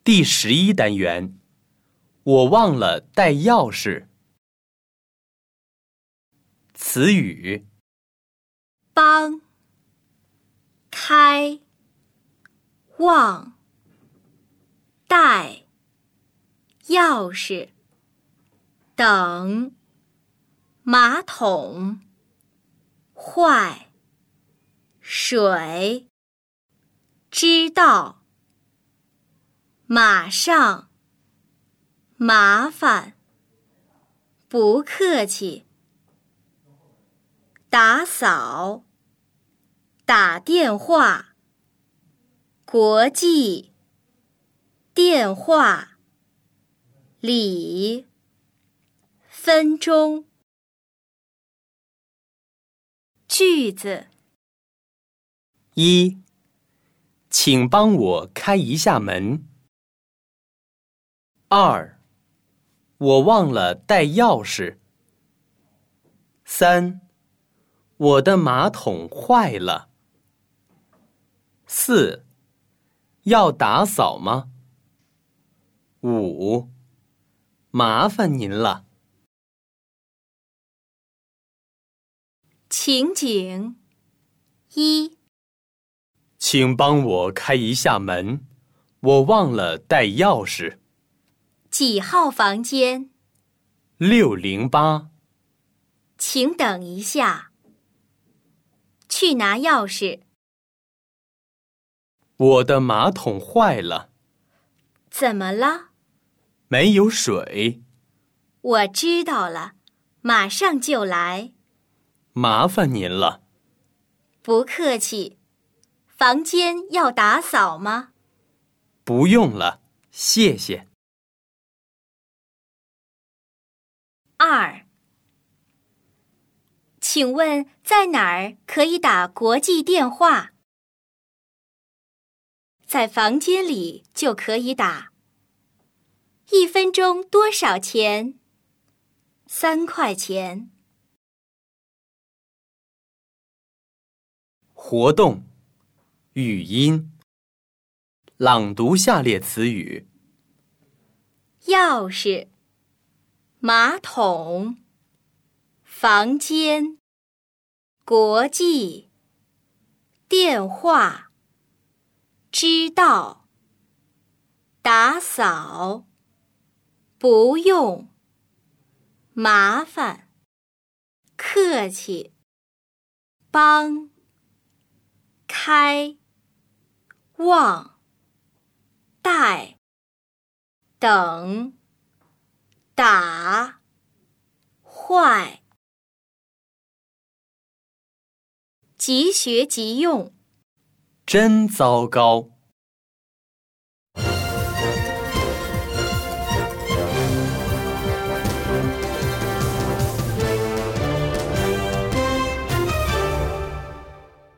第11单元，我忘了带钥匙。词语： 帮、开、忘、带、钥匙、等、马桶、坏、水、知道、马上、麻烦、不客气、打扫、打电话、国际、电话、里、分钟。句子 1，请帮我开一下门。2，我忘了带钥匙。3，我的马桶坏了。4，要打扫吗？5，麻烦您了。 情景1， 请帮我开一下门，我忘了带钥匙。 几号房间？ 608。 请等一下。去拿钥匙。 我的马桶坏了。 怎么了？ 没有水。 我知道了，马上就来。 麻烦您了。 不客气。房间要打扫吗？ 不用了，谢谢。 2，请问在哪儿可以打国际电话？在房间里就可以打。1分钟多少钱？3块钱。 活动：语音。朗读下列词语： 钥匙、马桶、房间、国际、电话、知道、打扫、不用、麻烦、客气、帮、开、忘、带、等、打、坏。即学即用。 真糟糕。